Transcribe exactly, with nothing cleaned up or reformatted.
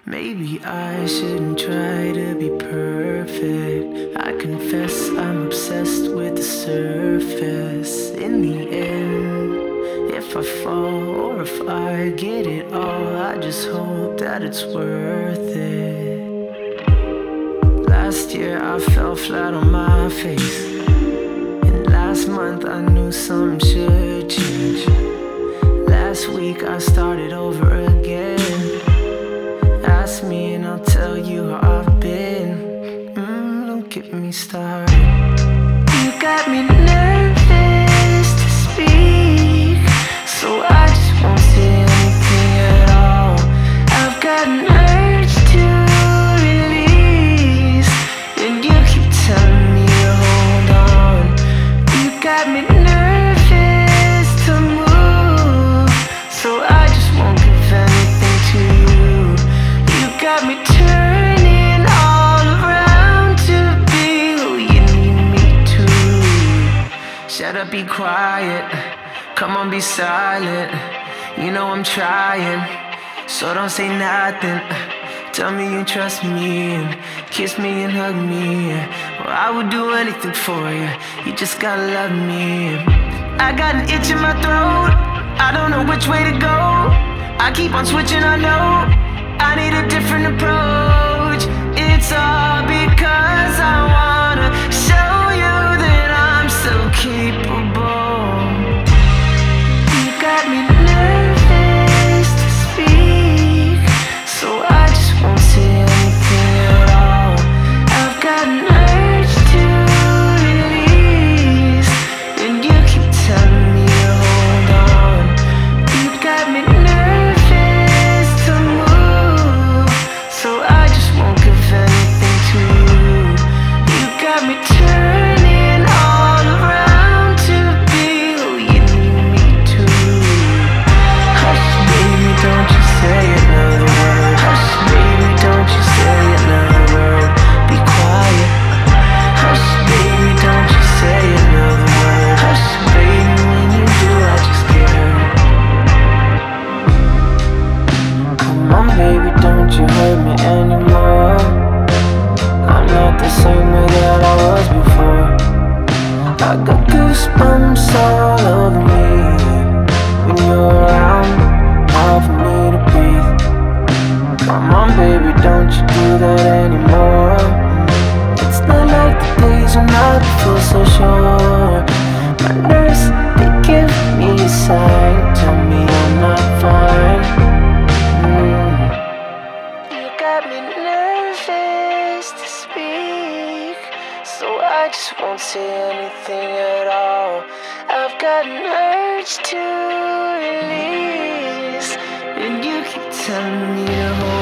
Maybe I shouldn't try to be perfect. I confess I'm obsessed with the surface. In the end, if I fall or if I get it all, I just hope that it's worth it. Last year I fell flat on my face, and last month I knew something should change. Last week I started over again. Ask me and I'll tell you how I've been. Mm, don't get me started. You got me nervous to speak, so I just won't say anything at all. I've got an urge to release, and you keep telling me to hold on. You got me nervous to move, so I just won't give anything to you. You got me turning all around to be who you need me to. Shut up, be quiet. Come on, be silent. You know I'm trying, so don't say nothing. Tell me you trust me and kiss me and hug me. Well, I would do anything for you. You just gotta love me. I got an itch in my throat. I don't know which way to go. I keep on switching, I know. I need a different approach. It's all because I wanna show you that I'm so capable. You got me nervous to speak, so I just won't say anything at all. I've got an urge to release, and you keep telling me to hold on. You got me nervous to move, so I just won't give anything to you. You got me turning all around to be who you need me to. Hush, baby, don't you say another word. Hush, baby, don't you say another word. Be quiet. Hush, baby, don't you say another word. Hush, baby, when you do, I just get hurt. Come on, baby, don't you hurt me anymore. I'm not the same way that I was before. I got goosebumps all over me when you're around, hard for me to breathe. Come on, baby, don't you do that anymore. It's not like the days when I feel so sure. My nurse, they give me a sign, tell me I'm not fine. Mm. You got me nervous to speak, so I just won't say anything at all. I've got an urge to release, and you keep telling me to hold